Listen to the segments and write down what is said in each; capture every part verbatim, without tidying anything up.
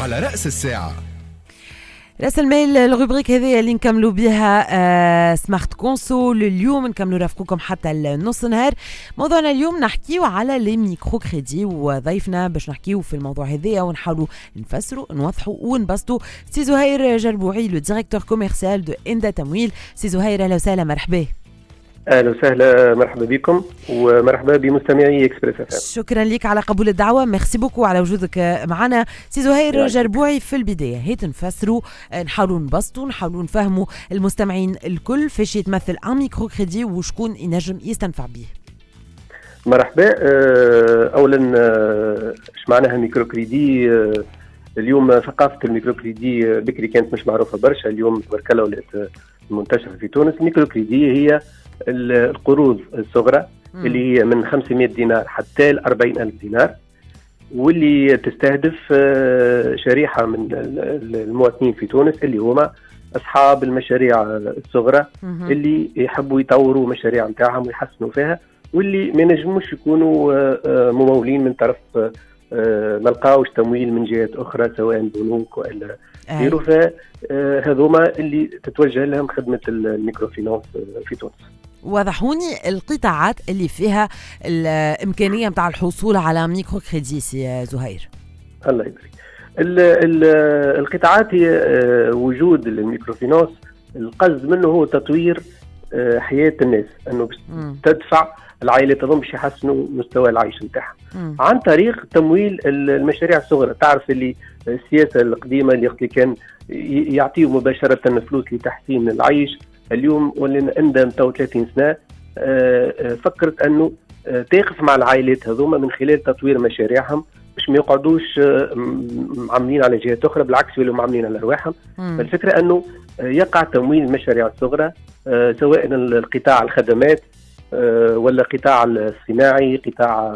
على رأس الساعة. رأس المال الروبريك هذه اللي نكملوا بها آه سمارت كونسول. اليوم نكملوا رافقكم حتى النص نهار. موضوعنا اليوم نحكيو على لي ميكرو كريدي، وضيفنا باش نحكيو في الموضوع هذايا ونحاولوا نفسروا نوضحوا ونبسطوا سي زهير جربوعي، لو ديريكتور كوميرسيال دو إندا تمويل. سي زهير اهلا وسهلا، مرحبا. اهلا وسهلا، مرحبا بكم ومرحبا بمستمعي اكسبريس اف ام. شكرا لك على قبول الدعوه، ميرسي بوكو على وجودك معنا. سي زهير جربوعي، في البدايه هيت نفسروا، نحاولوا نبسطوا، نحاولوا نفهموا المستمعين الكل فاش يتمثل ان ميكرو كريدي وشكون ينجم يستنفع به. مرحبا. اولا ايش معناها ميكرو كريدي؟ اليوم ثقافه الميكرو كريدي بكري كانت مش معروفه برشا، اليوم تبارك الله ولات منتشره في تونس. الميكرو كريدي هي القروض الصغرى مم. اللي هي من خمسمائة دينار حتى ل أربعين ألف دينار، واللي تستهدف شريحة من المواطنين في تونس اللي هما أصحاب المشاريع الصغرى مم. اللي يحبوا يطوروا مشاريع متاعهم ويحسنوا فيها، واللي ما نجموش يكونوا ممولين من طرف ما لقاوش تمويل من جهات أخرى سواء بنوك وإلا غيره. فهذوما اللي تتوجه لهم خدمة الميكرو فينانس في تونس. وضحوني القطاعات اللي فيها الإمكانية متاع الحصول على ميكرو كريدي سي زهير. الله يبارك. القطاعات هي وجود الميكرو فينانس، القصد منه هو تطوير حياة الناس، أنه تدفع العائلات هذوم باش يحسنوا مستوى العيش نتاعها عن طريق تمويل المشاريع الصغرى. تعرف اللي السياسة القديمة اللي كان يعطيه مباشرة فلوس لتحسين العيش، اليوم ولنا عندنا تو ثلاثين سنة فكرت أنه تقف مع العائلات هذوما من خلال تطوير مشاريعهم باش ما يقعدوش معاملين على جهات أخرى، بالعكس يولوا معاملين على أرواحهم. فالفكرة أنه يقع تمويل المشاريع الصغرى سواء القطاع الخدمات ولا قطاع الصناعي، قطاع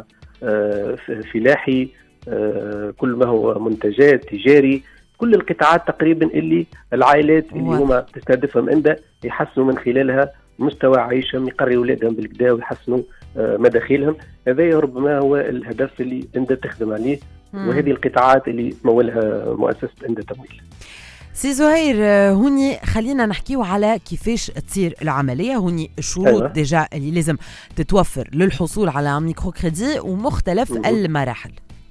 فلاحي، كل ما هو منتجات تجاري، كل القطاعات تقريبا اللي العائلات اللي هما تستهدفهم عندها يحسنوا من خلالها مستوى عيشهم، يقروا اولادهم بالكدا ويحسنوا مداخيلهم. هذا ربما هو الهدف اللي عندها تخدم عليه، وهذه القطاعات اللي تمولها مؤسسة عندها تمويل. سي زهير، هوني خلينا نحكيو على كيفاش تصير العملية. هوني الشروط أيوة. ديجا اللي لازم تتوفر للحصول على ميكرو كريدي ومختلف مه. المراحل.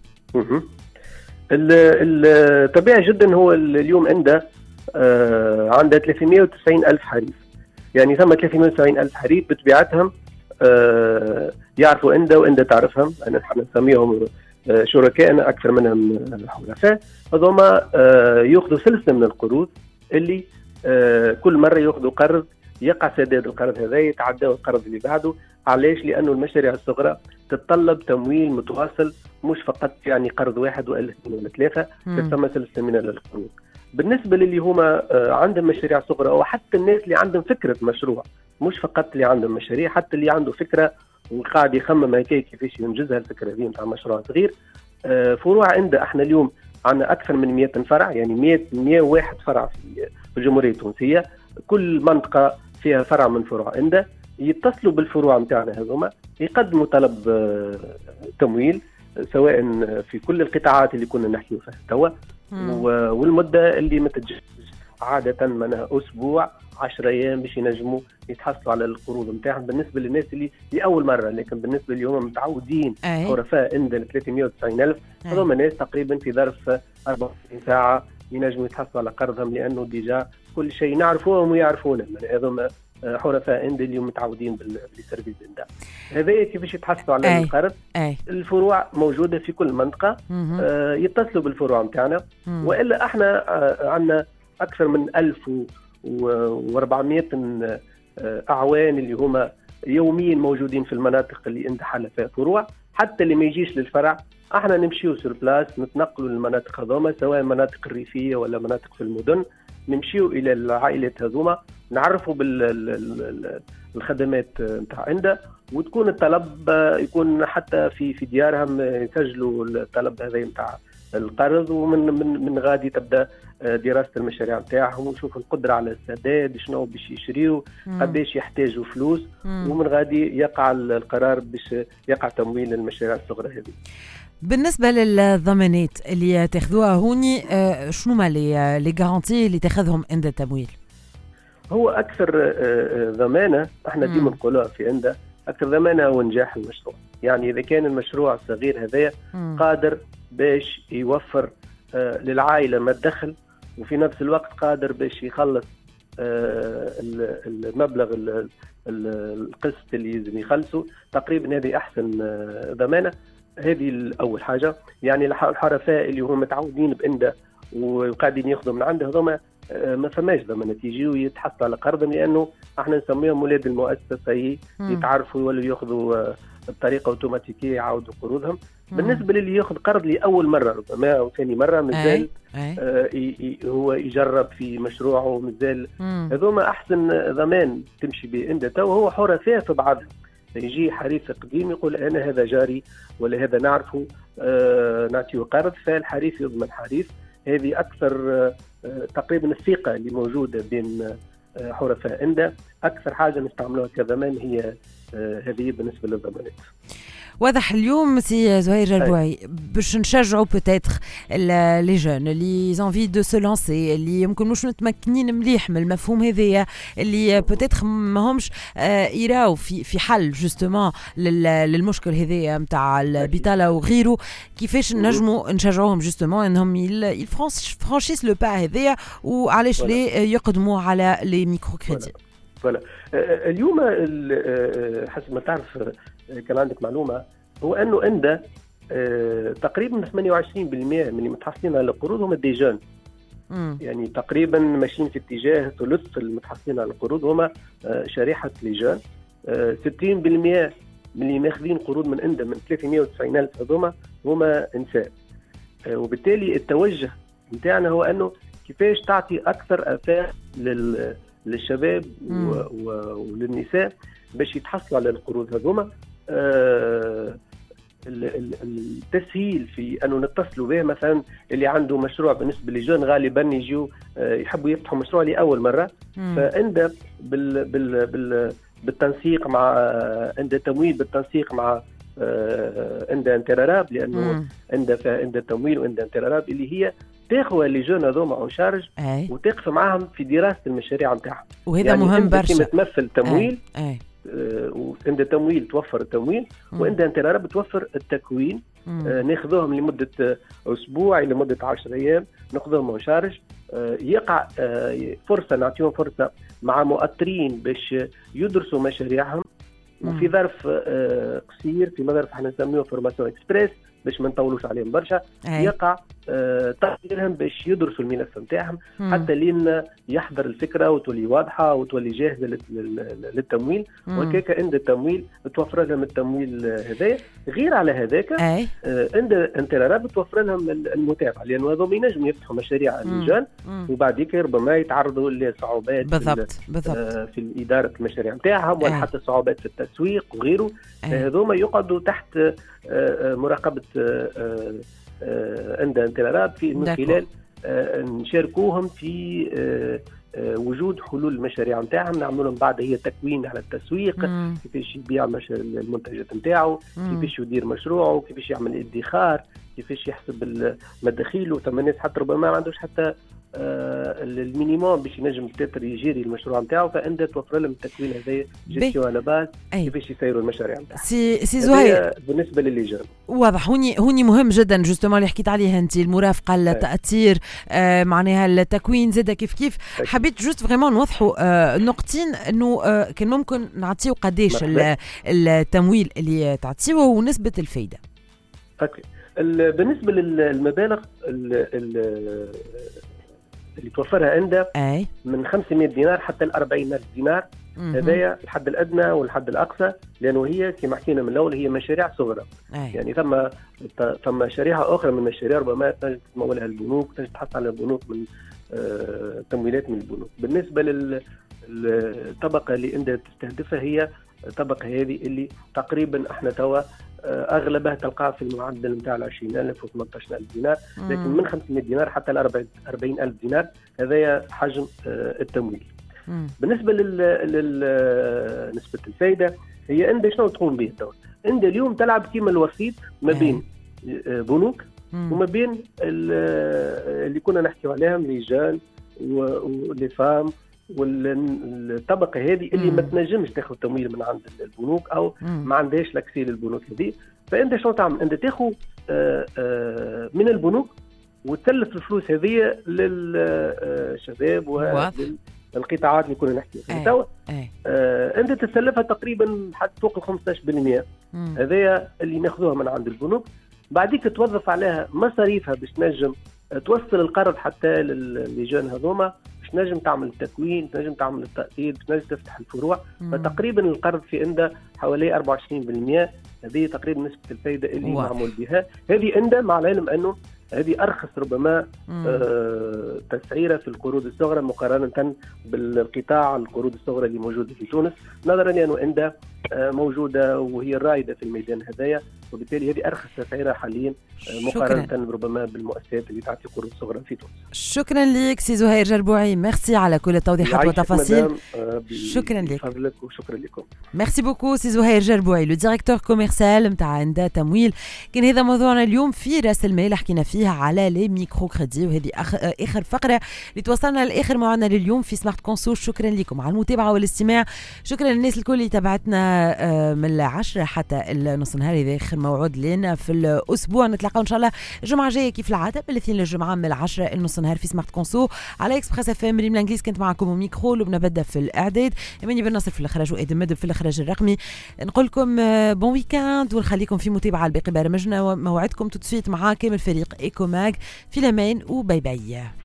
الطبيعي جدا هو اليوم عنده آه عنده ثلاثمائة وتسعين ألف حريف، يعني ثم ثلاثمائة وتسعين ألف حريف بطبيعتهم آه يعرفوا عنده وعنده تعرفهم، أنا نحن نسميهم آه شركائنا أكثر منهم حلفاء. هذوما آه يأخذوا سلسلة من القروض اللي آه كل مرة يأخذوا قرض، يقع سداد القرض هذا يتعدى القرض اللي بعده. علاش؟ لأنه المشاريع الصغرى تتطلب تمويل متواصل، مش فقط يعني قرض واحد ولا اثنين ولا ثلاثة، ثم سلسلة من القروض. بالنسبة للي هما عندهم مشاريع صغرى أو حتى الناس اللي عندهم فكرة مشروع، مش فقط اللي عندهم مشاريع، حتى اللي عنده فكرة وقاعد يخمم هيك كيفاش ينجزها الفكرة دي نتاع مشروع صغير. فروع عندنا احنا اليوم عندنا أكثر من مئة فرع، يعني مئة وواحد فرع في الجمهورية التونسية، كل منطقة فيها فرع من فروع عندنا. يتصلوا بالفروع متاعنا هذوما، يقدموا طلب تمويل سواء في كل القطاعات اللي كنا نحكيو فيها توا، والمدة اللي ما تتجاوزش عادة منها أسبوع عشرة أيام باش ينجموا يتحصلوا على القروض متاعهم بالنسبة للناس اللي لأول مرة. لكن بالنسبة اللي هم متعودين حرفاء عندنا ثلاثمائة وتسعين ألف، هذوما ناس تقريبا في ظرف أربعة وعشرين ساعة ينجموا يتحصلوا على قرضهم، لأنه ديجا كل شيء نعرفوهم ويعرفونا. هذوما حرفاء عند اليوم متعودين بالسيرفيس ده. هذا كيفاش يتحصلوا على القرض. الفروع موجودة في كل منطقة، آه يتصلوا بالفروع متاعنا، وإلا احنا آه عندنا أكثر من ألف وأربعمائة أعوان اللي هما يوميا موجودين في المناطق اللي عندها حل فيها فروع. حتى اللي ما يجيش للفرع احنا نمشيو سور بلاس، نتنقلوا للمناطق هذوما سواء المناطق الريفية ولا مناطق في المدن، نمشيو إلى العائلات هذوما نعرفوا بالخدمات نتاع عنده، وتكون الطلب يكون حتى في في ديارهم يسجلوا الطلب هذا نتاع القرض، ومن من من غادي تبدا دراسه المشاريع نتاعهم ونشوف القدره على السداد، شنو باش يشريوا، قداش يحتاجوا فلوس، ومن غادي يقع القرار باش يقع تمويل المشاريع الصغرى هذه. بالنسبة للضمانات اللي تاخذوها هوني آه شنو ما لي لي غارانتي اللي تاخذهم عند التمويل؟ هو أكثر ضمانة احنا ديما نقولها في عنده أكثر ضمانة هو نجاح المشروع. يعني إذا كان المشروع الصغير هذايا قادر باش يوفر للعائلة ما تدخل، وفي نفس الوقت قادر باش يخلص المبلغ القسط اللي يلزم يخلصه، تقريبا هذه أحسن ضمانة. هذه الأول حاجة. يعني الحرفاء اللي هم متعودين بعنده وقاعدين ياخذوا من عنده هذوما ما فماش ضمانات يجيوا يتحصلوا على قرض، لانه احنا نسميهم ولاد المؤسسه هي يتعرفوا يولوا ياخذوا بطريقه اوتوماتيكيه يعاودوا قروضهم. بالنسبه للي ياخذ قرض لاول مره ربما او ثاني مره مازال آه هو يجرب في مشروعه مازال، هذوما احسن ضمان تمشي به انت تو. هو حرفاء في بعضهم، يجي حريف قديم يقول انا هذا جاري ولا هذا نعرفه آه نعطيه قرض، فالحريف يضمن حريف. هذه أكثر تقريبا الثقة اللي موجودة بين حرفاء عنده. أكثر حاجة نستعملوها كضمان هي هذه بالنسبة للضمانات. واضح. اليوم سي زهير جربوعي باش نشجعوا بوتيتر لي جون اللي زانفي دو سو لانسي، اللي يمكن مش متمكنين مليح من المفهوم هذايا، اللي بوتيتر ما همش يراو في في حل جوستومون للمشكل هذايا نتاع البطاله وغيره، كيفاش نجموا نشجعوهم جوستومون انهم يفرانشيس لو با هذايا، وعلاش لي يقدموا على لي ميكرو كريدي. فوالا اليوم حسب ما تعرف كان عندك معلومة، هو أنه عنده آه تقريبا ثمانية وعشرين بالمئة من اللي متحصلين على القروض هم دي جون. يعني تقريبا ماشيين في اتجاه ثلث المتحصلين على القروض هم آه شريحة لي جون. آه ستين بالمئة من اللي ماخذين قروض من عنده من ثلاثمئة وتسعين ألف هذوما هما نساء. آه وبالتالي التوجه نتاعنا هو أنه كيفاش تعطي أكثر أفاق لل للشباب وللنساء باش يتحصلوا على القروض هذوما. آه التسهيل في انه نتصلوا به، مثلا اللي عنده مشروع بالنسبه للجون غالبا يجوا آه يحبوا يفتحوا مشروع لاول مره، فعنده بال بال بال بالتنسيق مع عنده تمويل بالتنسيق مع آه عنده انتراراب، لانه عنده عنده تمويل وعنده انتراراب اللي هي تاخذ اللي جون هذوما اون شارج وتقف معاهم في دراسه المشاريع نتاعهم. وهذا يعني مهم برشا. تمثل تمويل أي. أي. آه وعند تمويل توفر التمويل، وعند انترارب توفر التكوين. آه ناخذوهم لمده آه اسبوع الى مده عشرة ايام، ناخذوهم اون شارج. آه يقع آه فرصه نعطيهم فرصه مع مؤطرين باش يدرسوا مشاريعهم، وفي ظرف آه قصير في ظرف احنا نسميه فورماسيون اكسبريس باش ما نطولوش عليهم برشا. أي. يقع آه تقديرهم باش يدرسوا الملف نتاعهم حتى لين يحضر الفكره وتولي واضحه وتولي جاهزه للتمويل. وكيك عند التمويل توفر لهم التمويل هذايا. غير على هذاك آه عند انتراراب توفر لهم المتابعه، لانه هذول ينجموا يفتحوا مشاريع اللجان وبعديك ربما يتعرضوا لصعوبات بالضبط بالضبط آه في اداره المشاريع نتاعهم، ولا حتى صعوبات في التسويق وغيره. هذوما يقعدوا تحت آه مراقبه آه عند انتراراب في من خلال آه نشاركوهم في آه آه وجود حلول المشاريع نتاعهم، نعملوا لهم بعد هي تكوين على التسويق، كيفاش يبيع المنتجات نتاعو، كيفاش يدير مشروعه، كيفاش يعمل ادخار، كيفاش يحسب المداخيل. وثم الناس حتى ربما ما عندوش حتى آه المينيموم باش ينجم تتر يجيري المشروع نتاعو، فعندها توفر لهم التكوين هذايا جيستيون على باز كيفاش يسيروا المشاريع نتاعهم. سي سي زهير بالنسبه للجان واضح. هوني هوني مهم جدا جوستومون اللي حكيت عليه انت، المرافقه، التاثير، آه معناها التكوين زاده كيف كيف. أي. حبيت جوست فريمون نوضحوا آه نقطتين، انه آه كان ممكن نعطيو قداش التمويل اللي تعطيوه ونسبه الفايده. اوكي. بالنسبه للمبالغ ال اللي توفرها عنده أي. من خمسمئة دينار حتى الأربعين ألف دينار، هذايا الحد الأدنى والحد الأقصى، لأنه هي كما حكينا من الأول هي مشاريع صغرى. أي. يعني ثم ثم شريحة أخرى من المشاريع ربما تنجم تمولها البنوك، تنجم تحصل على البنوك من آه تمويلات من البنوك. بالنسبة للطبقة اللي عندها تستهدفها هي الطبقة هذه اللي تقريبا احنا توا اغلبها تلقاها في المعدل نتاع عشرين ألف و ثمانية عشر ألف دينار، لكن من خمسمئة دينار حتى ل أربعين ألف دينار هذايا حجم التمويل. مم. بالنسبه لل نسبه الفائده هي عندها شنو تقوم به الدوله؟ عندها اليوم تلعب كيما الوسيط ما بين بنوك وما بين اللي كنا نحكي عليهم رجال ولي فام والطبقه هذه اللي ما تنجمش تاخذ تمويل من عند البنوك او ما عندهاش لاكسي للبنوك هذه. فانت شنو تعمل؟ انت تاخذ من البنوك وتسلف الفلوس هذه للشباب والقطاعات اللي كنا نحكي فيها توا. آه انت تسلفها تقريبا حتى فوق ال خمسة عشر بالمئة، هذايا اللي ناخذوها من عند البنوك. بعديك توظف عليها مصاريفها باش تنجم توصل القرض حتى للجان هذوما، باش تنجم تعمل التكوين، تنجم تعمل التأكيد، باش تنجم تفتح الفروع. فتقريبا القرض في عنده حوالي أربعة وعشرين بالمئة، هذه تقريبا نسبة الفائدة اللي واحد. معمول بها هذه عنده، مع العلم أنه هذه أرخص ربما آه تسعيرة في القروض الصغرى مقارنة بالقطاع القروض الصغرى اللي موجودة في تونس، نظرا لأنه عنده آه موجودة وهي الرائدة في الميدان هذايا، وبالتالي هذه أرخص تسعيرة حاليا آه مقارنة ربما بالمؤسسات اللي تعطي قروض صغرى في تونس. شكرا لك سي زهير جربوعي، ميرسي على كل التوضيحات والتفاصيل. آه شكرا لك. فضلك وشكرا لكم. ميرسي بوكو سي زهير جربوعي، لو ديريكتور كوميرسيال نتاع عندا تمويل. كان هذا موضوعنا اليوم في راس المال، حكينا فيها على لي ميكرو كريدي، وهذه اخر فقره اللي توصلنا لاخر موعدنا لليوم في سمارت كونسو. شكرا لكم على المتابعه والاستماع، شكرا للناس الكل اللي تابعتنا من العشرة حتى النص نهار. هذا اخر موعد لنا في الاسبوع، نتلاقاو ان شاء الله الجمعه الجايه كيف العاده بالاثنين للجمعه من العشرة النص نهار في سمارت كونسو على اكسبريس اف ام. ريم الانجليز كنت معكم ميكرو، لبنى بدأ في الاعداد، اماني بن ناصر في الاخراج، وادم مدب في الاخراج الرقمي. نقول لكم بون ويكاند ونخليكم في متابعه الباقي برامجنا، وموعدكم تتسويت مع كامل فريق ايكو ماج. في الامان وباي باي.